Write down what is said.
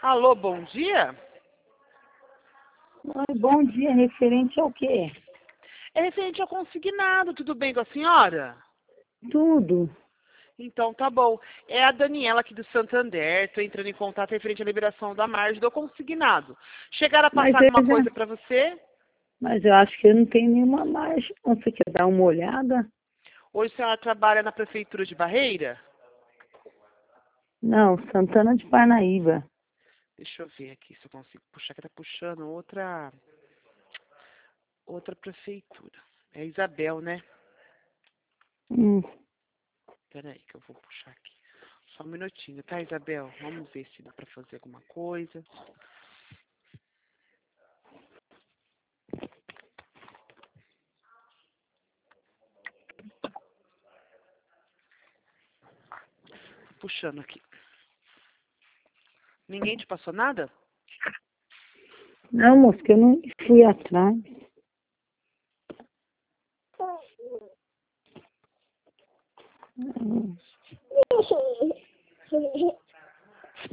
Alô, bom dia? Oi, bom dia, referente ao quê? É referente ao consignado, tudo bem com a senhora? Tudo. Então tá bom. É a Daniela aqui do Santander, estou entrando em contato referente à liberação da margem do consignado. Chegaram a Mas passar eu alguma já, coisa para você? mas eu acho que eu não tenho nenhuma margem. Não. Você quer dar uma olhada? Hoje a senhora trabalha na prefeitura de Barreira? Não, Santana de Parnaíba. Deixa eu ver aqui se eu consigo puxar, que tá puxando outra prefeitura. É Isabel, né? Hum, Peraí que eu vou puxar aqui. Só um minutinho, tá, Isabel? Vamos ver se dá para fazer alguma coisa. Puxando aqui. Ninguém te passou nada? não, moço, que eu não fui atrás. Hum.